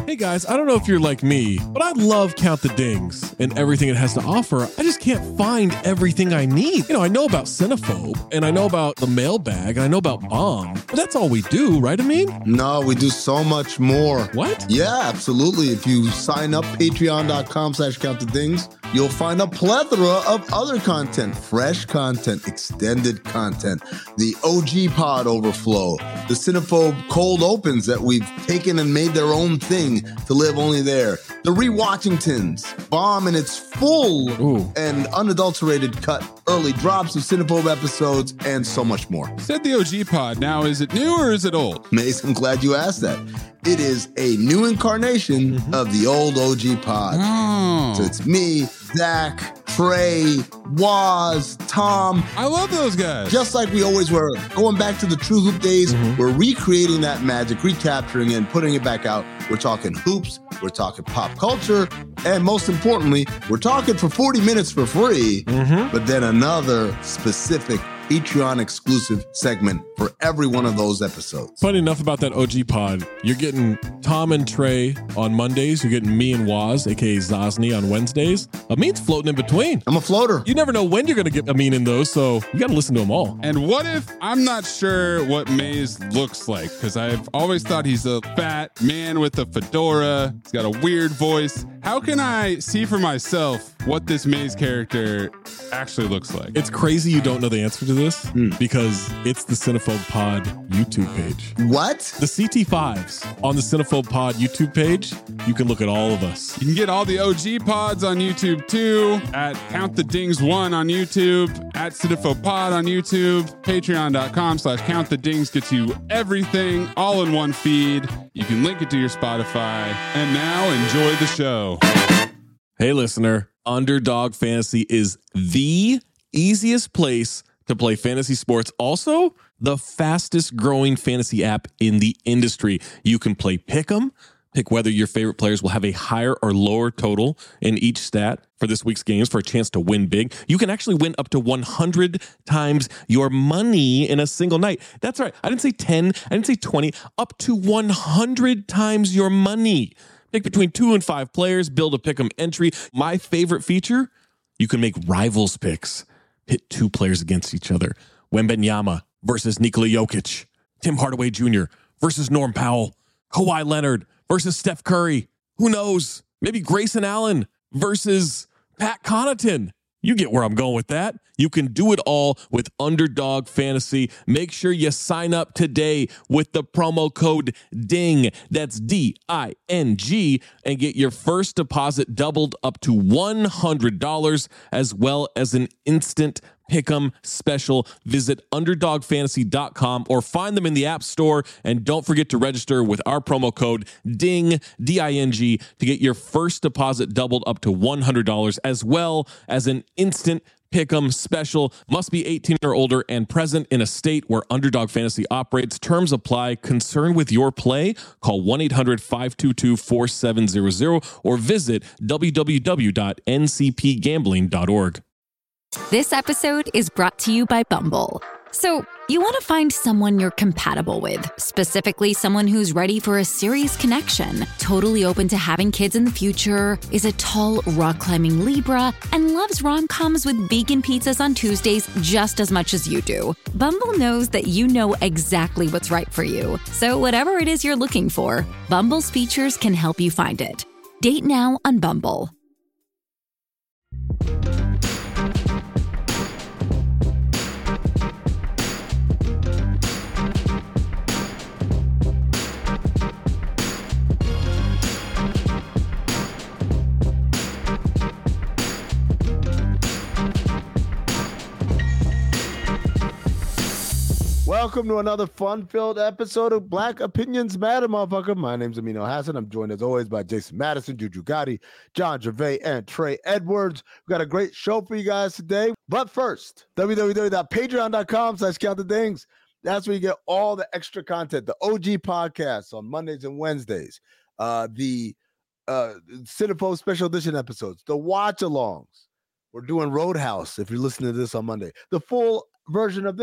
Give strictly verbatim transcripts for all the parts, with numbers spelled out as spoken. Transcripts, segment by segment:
Hey guys, I don't know if you're like me, but I love Count the Dings and everything it has to offer. I just can't find everything I need. You know, I know about Cinephobe, and I know about the mailbag, and I know about Bomb, but that's all we do, right, Amin? No, we do so much more. What? Yeah, absolutely. If you sign up, patreon.com slash count the dings, you'll find a plethora of other content, fresh content, extended content, the O G pod overflow, the Cinephobe cold opens that we've taken and made their own thing to live only there, the Rewatchingtons, Bomb in its full Ooh. and unadulterated cut, early drops of Cinephobe episodes, and so much more. Said the O G pod. Now, is it new or is it old? Mace, I'm glad you asked that. It is a new incarnation mm-hmm. of the old O G pod. Oh. So it's me, Zach, Trey, Waz, Tom. I love those guys. Just like we always were. Going back to the True Hoop days, mm-hmm. we're recreating that magic, recapturing it, and putting it back out. We're talking hoops, we're talking pop culture, and most importantly, we're talking for forty minutes for free, mm-hmm. but then another specific Patreon exclusive segment for every one of those episodes. Funny enough about that O G pod, you're getting Tom and Trey on Mondays. You're getting me and Waz, aka Zosny, on Wednesdays. Amin's floating in between. I'm a floater. You never know when you're going to get Amin in those, so you got to listen to them all. And what if I'm not sure what Maze looks like? Because I've always thought he's a fat man with a fedora. He's got a weird voice. How can I see for myself what this Maze character actually looks like? It's crazy you don't know the answer to this mm. because it's the Cinephobe Pod YouTube page. What? The C T fives on the Cinephobe Pod YouTube page. You can look at all of us. You can get all the O G pods on YouTube too, at Count the Dings one on YouTube, at Cinephobe Pod on YouTube, patreon.com slash Count the Dings gets you everything all in one feed. You can link it to your Spotify. And now enjoy the show. Hey listener, Underdog Fantasy is the easiest place to play fantasy sports. Also, the fastest growing fantasy app in the industry. You can play Pick'em, pick whether your favorite players will have a higher or lower total in each stat for this week's games for a chance to win big. You can actually win up to one hundred times your money in a single night. That's right. I didn't say ten. I didn't say twenty. Up to one hundred times your money. Pick between two and five players, build a Pick'em entry. My favorite feature, you can make rivals picks. Pit two players against each other. Wembanyama versus Nikola Jokic. Tim Hardaway Junior versus Norm Powell. Kawhi Leonard versus Steph Curry. Who knows? Maybe Grayson Allen versus Pat Connaughton. You get where I'm going with that. You can do it all with Underdog Fantasy. Make sure you sign up today with the promo code DING. That's D I N G, and get your first deposit doubled up to one hundred dollars, as well as an instant Pick'em special. Visit underdog fantasy dot com or find them in the App Store. And don't forget to register with our promo code DING, D I N G, to get your first deposit doubled up to one hundred dollars, as well as an instant Pick'em special. Must be eighteen or older and present in a state where Underdog Fantasy operates. Terms apply. Concerned with your play? Call one eight hundred five two two four seven zero zero or visit w w w dot n c p gambling dot org. This episode is brought to you by Bumble. So, you want to find someone you're compatible with, specifically someone who's ready for a serious connection, totally open to having kids in the future, is a tall, rock-climbing Libra, and loves rom-coms with vegan pizzas on Tuesdays just as much as you do. Bumble knows that you know exactly what's right for you. So, whatever it is you're looking for, Bumble's features can help you find it. Date now on Bumble. Welcome to another fun-filled episode of Black Opinions Matter, motherfucker. My name's Amino Hassan. I'm joined as always by Jason Madison, Juju Gotti, John Gervais, and Trey Edwards. We've got a great show for you guys today. But first, w w w dot patreon dot com slash count the dings. That's where you get all the extra content, the O G podcasts on Mondays and Wednesdays, uh, the uh, Cinephobe Special Edition episodes, the watch-alongs. We're doing Roadhouse if you're listening to this on Monday. The full version of this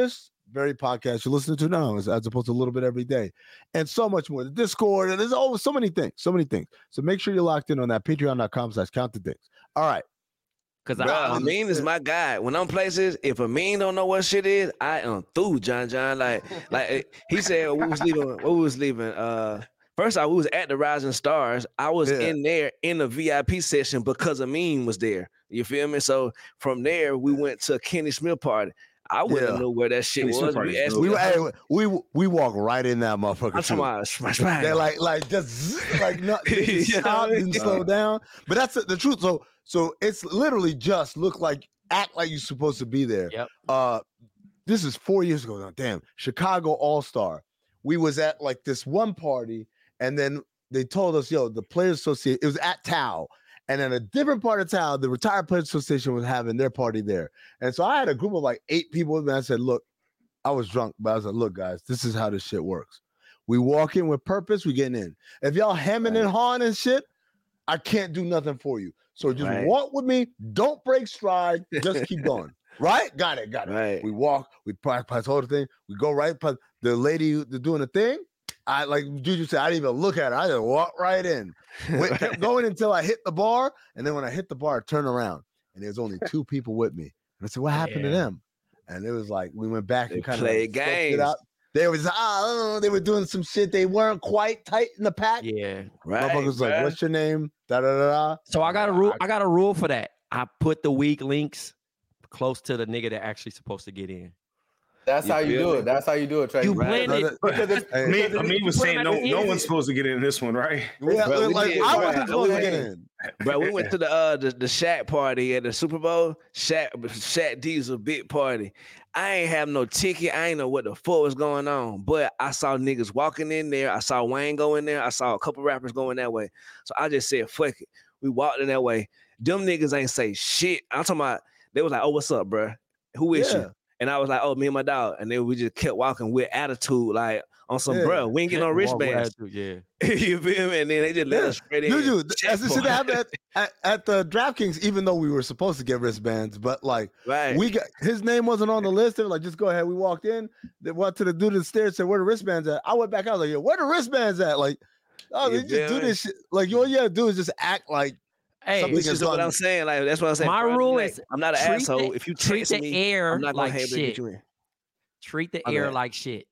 very podcast you're listening to now, as, as opposed to a little bit every day, and so much more. The Discord, and there's always so many things, so many things. So make sure you're locked in on that. Patreon.com slash count the dings. All right. Cause I, Amin is my guy. When I'm places, if Amin don't know what shit is, I am through John John. Like, like he said, we was leaving. We was leaving. Uh, first off, we was at the Rising Stars. I was yeah. in there in the V I P session because Amin was there. You feel me? So from there, we went to Kenny Smith party. I wouldn't yeah. know where that shit Kenny was. We, asked we, hey, we we walk right in that motherfucker. I'm talking about smash bang. They're like like just like not they just stop and slow down. But that's the truth. So so it's literally just look like act like you're supposed to be there. Yep. Uh, this is four years ago now. Damn, Chicago All Star. We was at like this one party, and then they told us, yo, the Players Association. It was at Tao. And in a different part of town, the Retired Players Association was having their party there. And so I had a group of like eight people with me. I said, look, I was drunk, but I was like, look, guys, this is how this shit works. We walk in with purpose, we getting in. If y'all hemming right. and hawing and shit, I can't do nothing for you. So just right. walk with me. Don't break stride. Just keep going. Right? Got it. Got it. Right. We walk. We practice the whole thing. We go right. The lady doing the thing, I like Juju said, I didn't even look at her. I just walked right in. Went, kept going until I hit the bar. And then when I hit the bar, I turned around and there's only two people with me. And I said, what happened yeah. to them? And it was like, we went back they and kind played of games. It out. They was, oh, they were doing some shit. They weren't quite tight in the pack. Yeah. Right. Motherfuckers like, what's your name? Da, da, da, da. So I got a rule. I got a rule for that. I put the weak links close to the nigga that actually supposed to get in. That's you how you do it. That's how you do it, Trey. You blend right? it. Because it's, I mean, I mean, was saying no, no one's supposed to get in this one, right? Yeah, bro, like, did, I wasn't supposed to get in. Bro, we went to the uh the, the Shaq party at the Super Bowl. Shaq Shaq D's a big party. I ain't have no ticket. I ain't know what the fuck was going on. But I saw niggas walking in there. I saw Wayne go in there. I saw a couple rappers going that way. So I just said, fuck it. We walked in that way. Them niggas ain't say shit. I'm talking about, they was like, oh, what's up, bro? Who is yeah. you? And I was like, oh, me and my dog. And then we just kept walking with attitude, like on some, yeah. bro, we ain't getting no wristbands. Yeah. You feel me? And then they just let yeah. us straight in. Juju, that's the shit that happened at, at, at the DraftKings, even though we were supposed to get wristbands, but like, right. we got, his name wasn't on the list. They were like, just go ahead. We walked in, they went to the dude at the stairs, said, where the wristbands at? I went back, I was like, yo, where the wristbands at? Like, oh, they just do this shit. Like, all you gotta do is just act like, hey, which is what I'm saying. Like, that's what I'm saying. My bro, rule like, is I'm not an asshole. If you treat the me, air I'm not gonna like have shit. you in. Treat the I'm air right. like shit.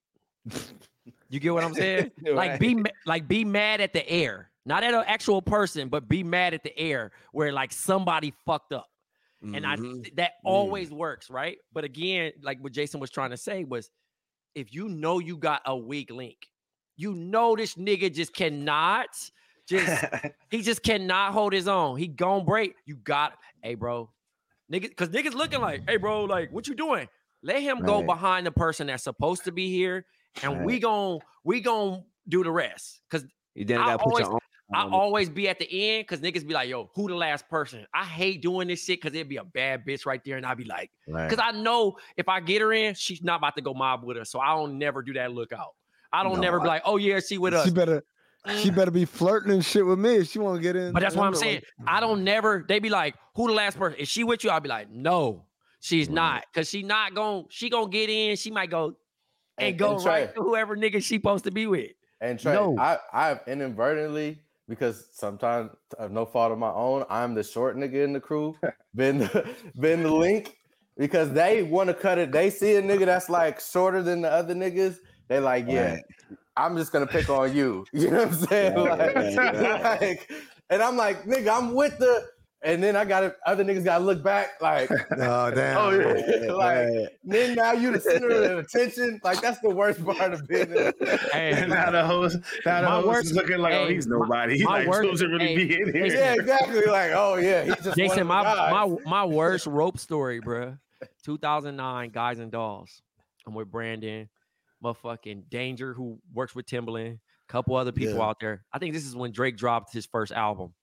You get what I'm saying? Right. Like be like be mad at the air, not at an actual person, but be mad at the air where like somebody fucked up. Mm-hmm. And I that mm. always works, right? But again, like what Jason was trying to say was, if you know you got a weak link, you know this nigga just cannot. Just he just cannot hold his own. He gon' break. You got, hey bro, nigga, because niggas looking like, hey bro, like what you doing? Let him right. go behind the person that's supposed to be here, and right. we gon' we gon' do the rest. Because I always I always be at the end because niggas be like, yo, who the last person? I hate doing this shit because it'd be a bad bitch right there, and I'd be like, because right. I know if I get her in, she's not about to go mob with us, so I don't never do that look out. I don't no, never I, be like, oh yeah, she with us. She better. She better be flirting and shit with me if she want to get in. But that's what I'm saying. Like, I don't never, they be like, who the last person? Is she with you? I'll be like, no, she's right. not. Because she not going, she going to get in. She might go and, and go and right to whoever nigga she supposed to be with. And Trey, no. I, I've inadvertently, because sometimes of no fault of my own, I'm the short nigga in the crew, been the, been the link, because they want to cut it. They see a nigga that's like shorter than the other niggas. They like, yeah. Right. I'm just gonna pick on you. You know what I'm saying? Like, like, and I'm like, nigga, I'm with the. And then I got other niggas got to look back, like, oh damn, oh yeah, like right. then now you the center of attention. Like that's the worst part of business. Hey, now the host, now the host worst, is looking like, hey, oh, he's nobody. He's like supposed to really hey, be in here. Yeah, exactly. Like, oh yeah, he's just Jason, my guys. my my worst rope story, bro. two thousand nine, Guys and Dolls. I'm with Brandon. Motherfucking Danger, who works with Timbaland, a couple other people yeah. out there. I think this is when Drake dropped his first album.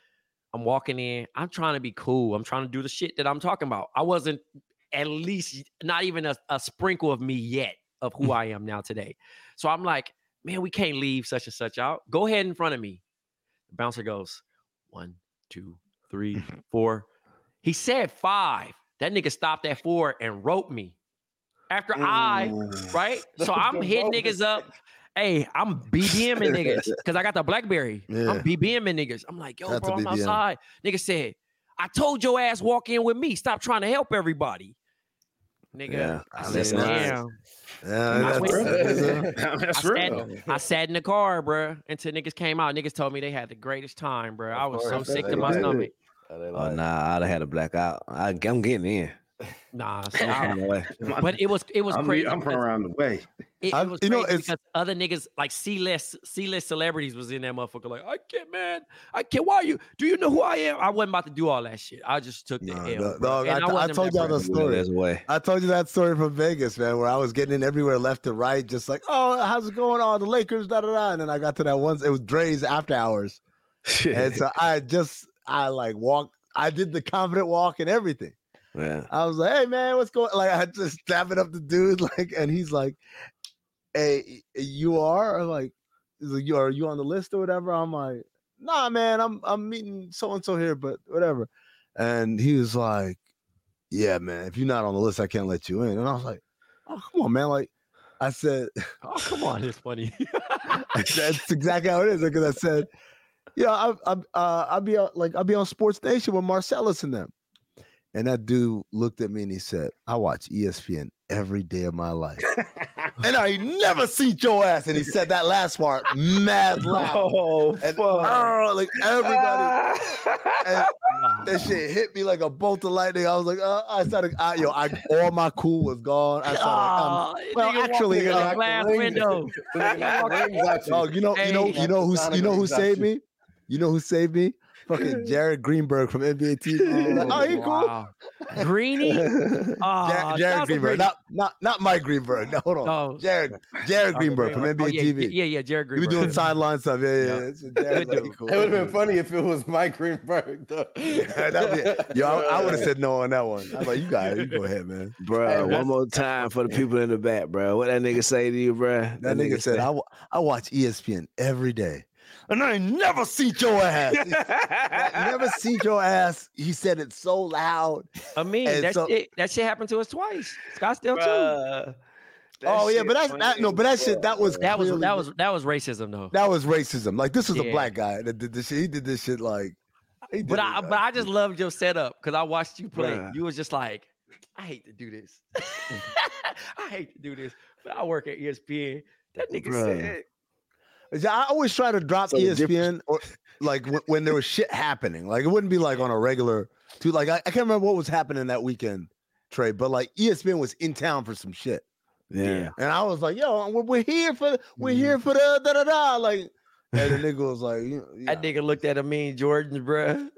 I'm walking in. I'm trying to be cool. I'm trying to do the shit that I'm talking about. I wasn't at least not even a, a sprinkle of me yet of who I am now today. So I'm like, man, we can't leave such and such out. Go ahead in front of me. The bouncer goes, one, two, three, four. He said five. That nigga stopped at four and roped me. After mm. I, right? So I'm hitting niggas up. Hey, I'm BBMing niggas because I got the BlackBerry. Yeah. I'm BBMing niggas. I'm like, yo, That's bro, I'm B B M. Outside. Nigga said, I told your ass walk in with me. Stop trying to help everybody. Nigga, yeah. I said, damn. Yeah, that's, that's, that's I real. Sat, I sat in the car, bro, until niggas came out. Niggas told me they had the greatest time, bro. I was so sick to my stomach. Oh, nah, I'd have had a blackout. I, I'm getting in. Nah, so I, but it was it was I'm, crazy. I'm from around the way. It, it was you know, it's, because other niggas like C-list C-list celebrities was in that motherfucker. Like, I can't, man. I can't. Why are you? Do you know who I am? I wasn't about to do all that shit. I just took the no, L. No, no, I, I, I told y'all the story. I told you that story from Vegas, man, where I was getting in everywhere left and right, just like, oh, how's it going on? The Lakers, da da da. And then I got to that one. It was Dre's after hours, and so I just I like walked. I did the confident walk and everything. Yeah. I was like, hey man, what's going on? Like I just stabbing up the dude, like, and he's like, hey, you are? I'm like, he's like, you are you on the list or whatever? I'm like, nah, man, I'm I'm meeting so and so here, but whatever. And he was like, yeah, man, if you're not on the list, I can't let you in. And I was like, oh, come on, man. Like I said, oh, come on, it's funny. That's exactly how it is. Because I said, yeah, I I uh I'll be on, like I'll be on Sports Nation with Marcellus and them. And that dude looked at me and he said, I watch E S P N every day of my life. And I ain't never seen your ass. And he said that last part, mad loud. Oh, and, oh, like everybody. And that shit hit me like a bolt of lightning. I was like, uh, I started, I, yo, I, all my cool was gone. I started, um, well, actually, in uh, the glass window. Oh, you know, you know, you know who, you know who saved me? You know who saved me? Fucking Jared Greenberg from N B A T V. Oh, like, oh he cool. Wow. Greeny? Oh, Jared, Jared Greenberg, not not not Mike Greenberg. No, hold on. Oh. Jared Jared oh, Greenberg from N B A oh, yeah, T V. Yeah, yeah, Jared Greenberg. We be doing sideline stuff. Yeah, yeah. yeah. Jared, like, cool. It would have been funny if it was Mike Greenberg. Though. Yeah, be, yo, I, I would have said no on that one. I was like, you got it. You go ahead, man. Bro, hey, one more time for the people in the back, bro. What that nigga say to you, bro? That, that nigga, nigga said, I, I watch E S P N every day. And I ain't never seen your ass. I never seen your ass. He said it so loud. I mean, that so, shit, that shit happened to us twice. Scottsdale too. Oh yeah, but that's that, no, but that shit that was that was that was that was racism though. That was racism. Like this was yeah. a black guy that did this shit. He did this shit like. But I like, but I just loved your setup because I watched you play. Bruh. You was just like, I hate to do this. I hate to do this, but I work at E S P N. That nigga Bruh. said. I always try to drop so E S P N or like w- when there was shit happening. Like it wouldn't be like on a regular too. Like I, I can't remember what was happening that weekend, Trey, but like E S P N was in town for some shit. Yeah. And I was like, yo, we're, we're here for we're mm-hmm. here for the da da da. Like and the nigga was like, yeah. That nigga looked at him mean Jordans, bro.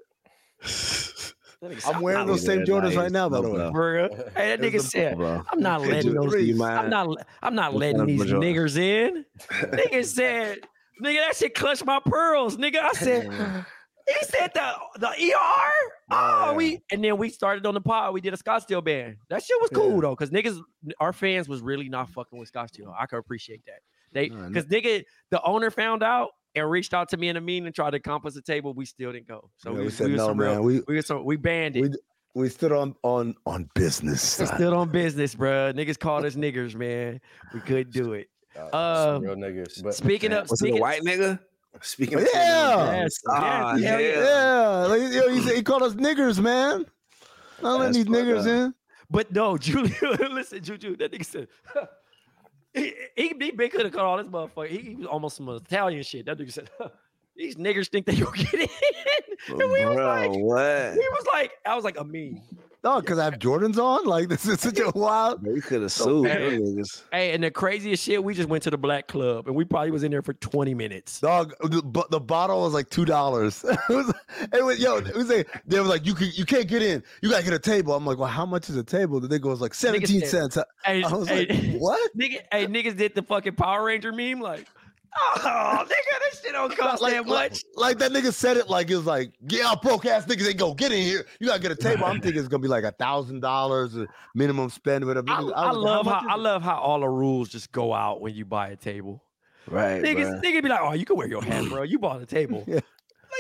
I'm wearing those same Jordans right now, by the way. Bro. Hey, that nigga said, bro. I'm not letting those. I'm not. I'm not letting these niggers in. Nigga said, nigga, that shit clutched my pearls, nigga. I said, he said the the E R. Oh, we and then we started on the pod. We did a Scottsdale band. That shit was cool yeah. though, because niggas, our fans was really not fucking with Scottsdale. I can appreciate that. They because nigga, the owner found out. And reached out to me in a meeting and tried to compass the table. We still didn't go. So yeah, we, we said we no, man. Real, we we, some, we banned it. We, we stood on on on business. We stood on business, bro. Niggas called us niggers, man. We couldn't do it. Uh, uh, real niggas. But speaking of, was speaking, it a white nigga? Speaking of, yeah, yes, oh, yes, yeah, yeah. yeah. Like, you know, he said he called us niggers, man. Not letting these niggers up. in. But no, Julie, listen, Juju, that nigga said. he he, he, he could have caught all this motherfucker. He, he was almost some Italian shit. That nigga said. These niggers think they will get in. And we Bro, was like, what? He was like, I was like, a meme. No, because I have Jordans on. Like, this is such a wild. We could have sued. Hey, hey, and the craziest shit, we just went to the black club and we probably was in there for twenty minutes. Dog, the, the bottle was like two dollars. it was, it was, yo, it was like, they was like, you can, you can't get in. You gotta get a table. I'm like, well, how much is a table? The nigga was like seventeen cents. Hey, I was hey, like, what? Nigga, hey, niggas did the fucking Power Ranger meme, like. Oh, nigga, this shit don't cost like, that much. Like, like that nigga said it like it was like, yeah, broke ass niggas ain't go get in here. You gotta get a table. I'm thinking it's gonna be like a thousand dollars minimum spend, whatever. I, I, I love how, how I love how all the rules just go out when you buy a table. Right. Niggas, niggas be like, oh, you can wear your hat, bro. You bought a table. Yeah. Like, nigga, you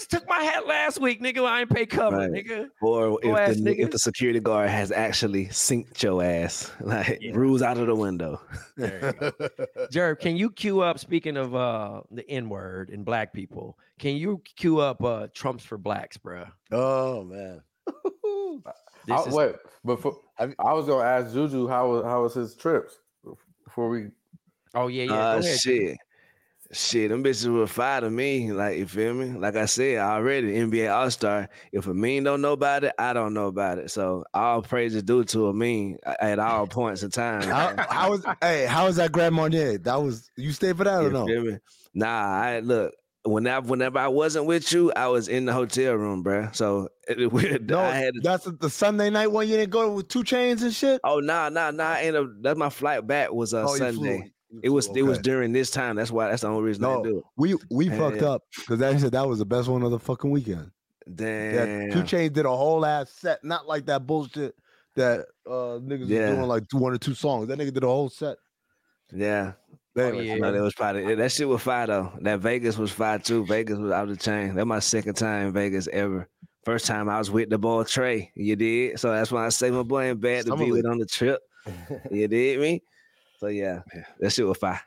took my hat last week, nigga. I ain't pay cover, Right. nigga. Or if ass the, nigga. if the security guard has actually synced your ass, like Yeah. rules out of the window. Jerv, can you cue up? Speaking of uh the N word and black people, can you cue up uh Trumps for blacks, bro? Oh man. I, is- wait, before I, I was gonna ask Juju how was how was his trips before we. Oh yeah, yeah. Uh, Go ahead. shit. Shit, them bitches were fire to me. Like, you feel me? Like I said already, N B A All-Star. If Amin don't know about it, I don't know about it. So all praise is due to Amin at all points in time. How, how was hey, how was that Grand Marnier? That was you stayed for that or You no? feel me? Nah, I look. Whenever, whenever I wasn't with you, I was in the hotel room, bruh. So it, we, No, I had to, that's the Sunday night one you didn't go with two chains and shit. oh nah, nah, nah. I ended up, that's my flight back was uh, Oh, you Sunday. flew. You It was flew, it was okay. during this time. That's why. That's the only reason I No, didn't do it. we we Yeah, fucked yeah. up because that said that was the best one of the fucking weekend. Damn. Yeah, Two Chainz did a whole ass set, not like that bullshit that uh niggas Yeah. was doing like two, one or two songs. That nigga did a whole set. Yeah. But Oh, anyway, yeah. No, that was probably that shit was fire though. That Vegas was fire too. Vegas was out of the chain. That's my second time in Vegas ever. First time I was with the boy Trey. You did. So that's why I say my boy ain't bad to Summer be with League. on the trip. You did me? So yeah, that shit was fire.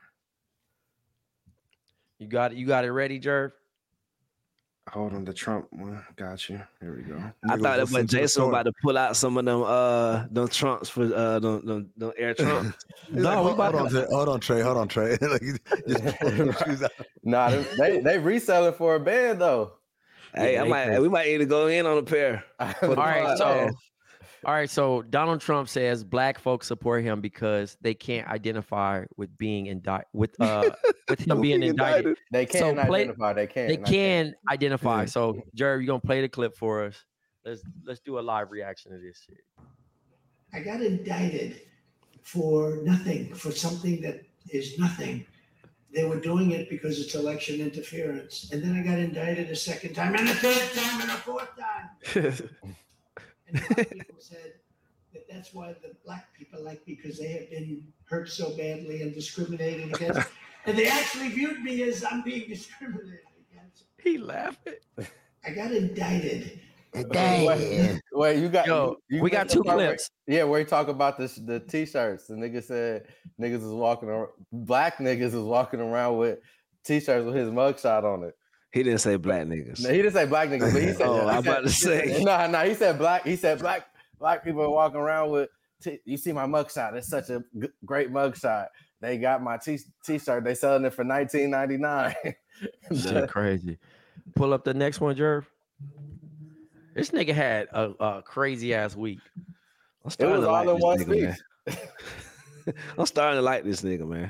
You got it. You got it ready, Jerv. Hold on, the Trump one. Got you. Here we go. I niggas thought that listening when to the Jason was story. about to pull out some of them uh them trunks for uh them, them, them air trunks. He's like, No, we hold, about hold on, Trey, hold on, Trey, hold on, Trey. Like, just pull them shoes out. Nah, they, they they reselling for a band though. Hey, Yeah, I they might crazy. we might need to go in on a pair. All All right, so podcast. all right, so Donald Trump says black folks support him because they can't identify with being indicted with uh with him being Being indicted. indicted. they So can play- identify. They can. They I can't. can identify. Yeah. So Jerv, you gonna play the clip for us? Let's let's do a live reaction to this shit. I got indicted for nothing, for something that is nothing. They were doing it because it's election interference. And then I got indicted a second time, and a third time, and a fourth time. And black people said that that's why the black people like me, because they have been hurt so badly and discriminated against. And they actually viewed me as I'm being discriminated against. He laughing. I got indicted. Wait, wait, you got Yo, you we got missed the two part where- clips. yeah, where you talk about the the t-shirts. The nigga said niggas is walking around, black niggas is walking around with t-shirts with his mugshot on it. He didn't say black niggas. No, he didn't say black niggas, but he said. Oh, he I'm said- about to he said- say. Nah, nah. He said black. He said black. Black people are walking around with. T- you see my mugshot? It's such a g- great mugshot. They got my t- t-shirt. They selling it for nineteen ninety-nine. Shit crazy. Pull up the next one, Jerv. This nigga had a, a crazy ass week. I'm It starting was to all like in one this speech. nigga, man. I'm starting to like this nigga, man.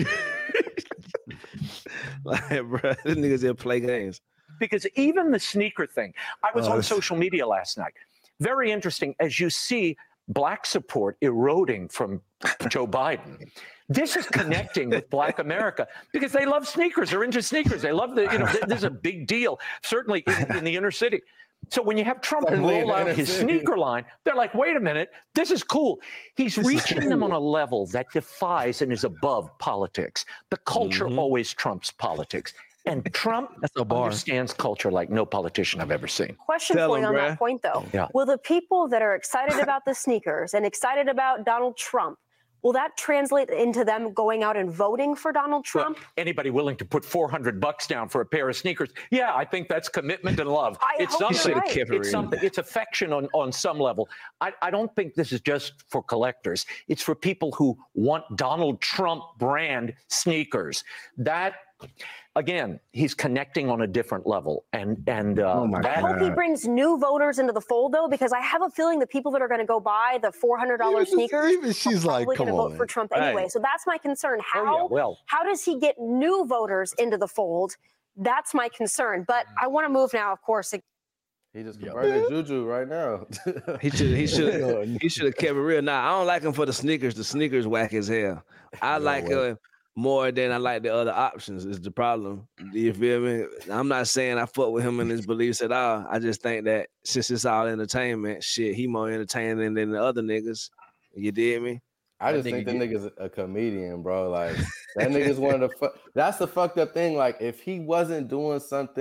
Like, bro, this niggas here play games. Because even the sneaker thing, I was Oh, on this- social media last night. Very interesting as you see black support eroding from Joe Biden. This is connecting with Black America because they love sneakers. They're into sneakers. They love the, you know, th- this is a big deal, certainly in, in the inner city. So when you have Trump Certainly in roll the out inner his city. sneaker line, they're like, wait a minute, this is cool. He's reaching them on a level that defies and is above politics. The culture Mhm. always trumps politics. And Trump That's a bar. understands culture like no politician I've ever seen. Question Tell for you him, on bruh. that point, though. Yeah. Will the people that are excited about the sneakers and excited about Donald Trump, will that translate into them going out and voting for Donald Trump? Well, anybody willing to put four hundred bucks down for a pair of sneakers? Yeah, I think that's commitment and love. I it's hope you're something. right. Kept it It's real. something. It's affection on, on some level. I, I don't think this is just for collectors. It's for people who want Donald Trump brand sneakers. That, again, he's connecting on a different level. And and uh, Oh my I that, hope he brings new voters into the fold, though, because I have a feeling the people that are going to go buy the four hundred dollars Even- sneakers even she's are like, probably come going to on, vote for man. Trump Right. anyway. So that's my concern. How, oh, yeah, well, how does he get new voters into the fold? That's my concern. But I want to move now, of course. He just converted Juju right now. He should he should he should have kept it real. Nah, I don't like him for the sneakers. The sneakers whack as hell. I like way. him more than I like the other options is the problem. You feel me? I'm not saying I fuck with him and his beliefs at all. I just think that since it's all entertainment, shit, he more entertaining than the other niggas. You did me? I just That think nigga that nigga's a comedian, bro. Like that nigga's one of the. Fu- That's the fucked up thing. Like if he wasn't doing something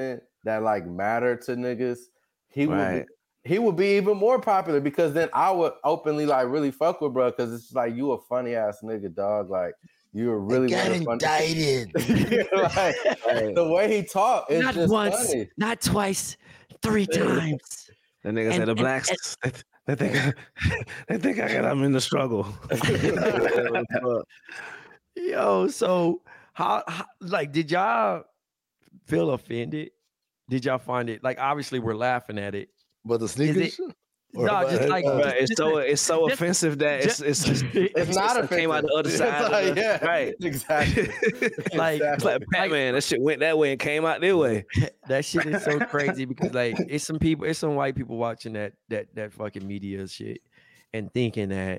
that like matter to niggas, he Right. would be, he would be even more popular because then I would openly like really fuck with bro because it's like you a funny ass nigga, dog. Like you were really got indicted. like, the way he talked is Not just once, funny. not twice, three times. That nigga And- said the and- blacks. They, they think I, they think I got. I'm in the struggle. Yo, so how, how like did y'all feel offended? Did y'all find it like obviously we're laughing at it? But the Is sneakers? it- Or no, just about- like uh, But it's so it's so just- offensive that it's it's it's, It's not it came out the other offensive. side. It's of like, the- yeah, right. exactly. Like- It's like Batman. That shit went that way and came out their way. that shit is so crazy because like it's some people, it's some white people watching that that that fucking media shit and thinking that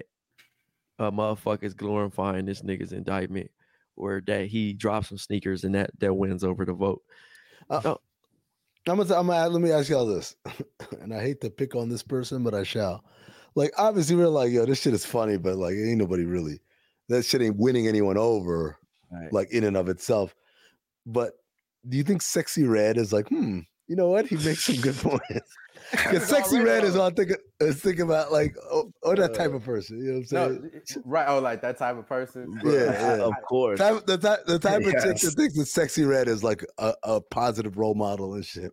a motherfucker's glorifying this nigga's indictment or that he drops some sneakers and that that wins over the vote. Uh, No. I'm gonna, I'm gonna let me ask y'all this, and I hate to pick on this person, but I shall. Like, obviously, we're like, yo, this shit is funny, but like, ain't nobody really. That shit ain't winning anyone over, Right. like in and of itself. But do you think Sexy Red is like, hmm, you know what? He makes some good points. Because Sexy Red is all thinking, is thinking about like, oh, or that type of person. You know what I'm saying? No, right. Oh, like that type of person. Yeah, yeah. Of course. Type, the type, the type of chick Yes. that thinks that Sexy Red is like a, a positive role model and shit.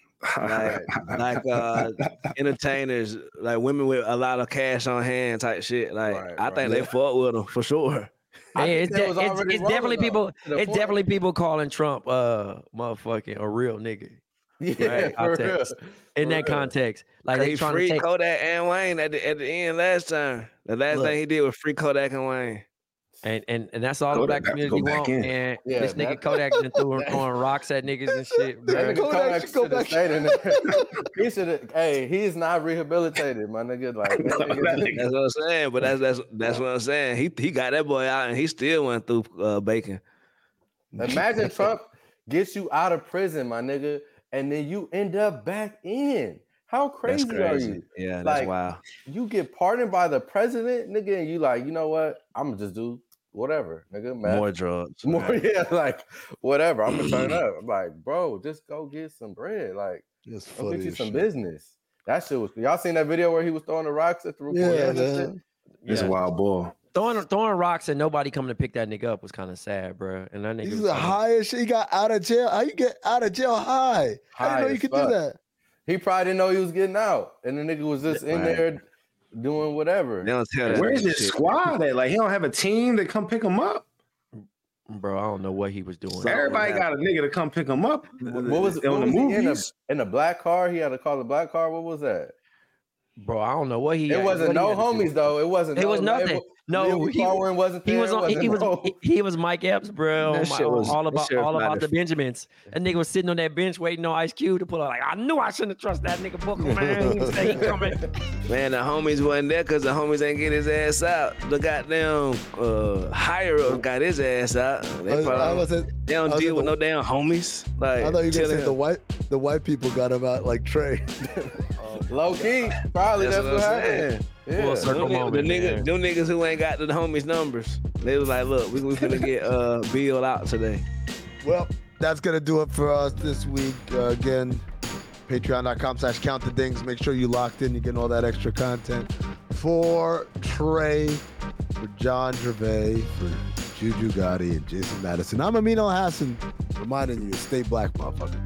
like, like uh entertainers, like women with a lot of cash on hand type shit. Like Right, I right. think they fuck with them for sure. I Hey, think it's, they de- was it's, already it's rolling, definitely though, people. to the It's point. definitely people calling Trump, uh, motherfucking a real nigga Yeah, Right, for real. context. in For that real. context. Like He they trying to free take. Kodak and Wayne at the at the end last time. The last Look. thing he did was free Kodak and Wayne. And, and and that's all Kodak the black got to community go back want, in. man. Yeah, this nigga that- Kodak been throwing, throwing rocks at niggas and shit, That bro. nigga Kodak Kodak should go should have back- stayed in there. He should have. Hey, he's not rehabilitated, my nigga. Like that That nigga- That's what I'm saying. But that's that's that's what I'm saying. He he got that boy out and he still went through uh, bacon. Imagine Trump gets you out of prison, my nigga, and then you end up back in. How That's crazy, are crazy. you? Yeah, that's Like, wild. You get pardoned by the president, nigga, and you like, you know what? I'm gonna just do whatever, nigga. meth, More drugs. more, Right. yeah, like whatever. I'm gonna turn up. I'm like, bro, just go get some bread. Like, It's go funny get you as some shit. business. That shit was. Y'all seen that video where he was throwing the rocks at the reporter? Yeah, and shit? man. It's a Yeah. wild ball. Throwing throwing rocks and nobody coming to pick that nigga up was kind of sad, bro. And that nigga He's was the talking- highest shit. He got out of jail. How you get out of jail high? I High didn't know you as could fuck. do that. He probably didn't know he was getting out, and the nigga was just in Right. there doing whatever. They don't tell that Where's nigga his shit. squad at? Like he don't have a team to come pick him up. bro. I don't know what he was doing. Everybody got a nigga to come pick him up. What was, on what the was he in a, movies? in a black car? He had to call the black car. What was that? Bro, I don't know what he. It wasn't what he no had to do. homies though. It wasn't. It no, was nothing. No, Lil he, Corwin wasn't there. he was It on. He, wasn't he was no- he, he was Mike Epps, bro. That on shit my- was- all that about shit was all about about the to- Benjamins. That nigga was sitting on that bench waiting on Ice Cube to pull out. Like I knew I shouldn't have trusted that nigga Booker, man. He said he coming. Man, the homies wasn't there because the homies ain't get his ass out. The goddamn uh, higher up got his ass out. They, I was- probably I don't- was at- they I don't was deal at with the- no damn homies. Like, I thought you were gonna telling say the him- white the white people got him out like Trey. Low key, probably That's that's, what what, I'm happened. Full Yeah. circle Them niggas- moment, the nigga, man. them niggas who ain't got the homies numbers, they was like, look, we we finna get uh Bill out today. Well, that's gonna do it for us this week. Uh, again, patreon.com slash count the dings. Make sure you locked in, you're getting all that extra content. For Trey, for John Gervais, for Juju Gotti and Jason Madison. I'm Amino Hassan, reminding you, stay black, motherfucker.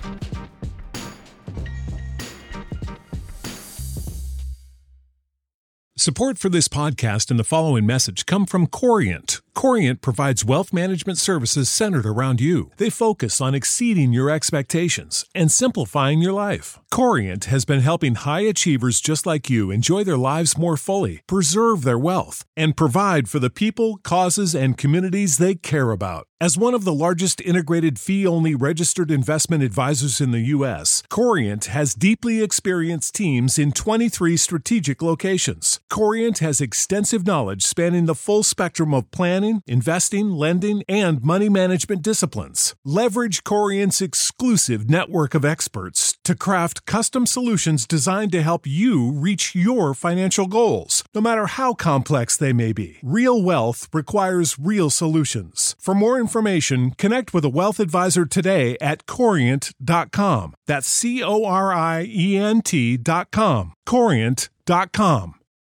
Support for this podcast and the following message come from Corient. Corient provides wealth management services centered around you. They focus on exceeding your expectations and simplifying your life. Corient has been helping high achievers just like you enjoy their lives more fully, preserve their wealth, and provide for the people, causes, and communities they care about. As one of the largest integrated fee-only registered investment advisors in the U S, Corient has deeply experienced teams in twenty-three strategic locations. Corient has extensive knowledge spanning the full spectrum of planning, investing, lending, and money management disciplines. Leverage Corient's exclusive network of experts to craft custom solutions designed to help you reach your financial goals, no matter how complex they may be. Real wealth requires real solutions. For For more information, connect with a wealth advisor today at corient dot com. That's C O R I E N T dot com. corient dot com.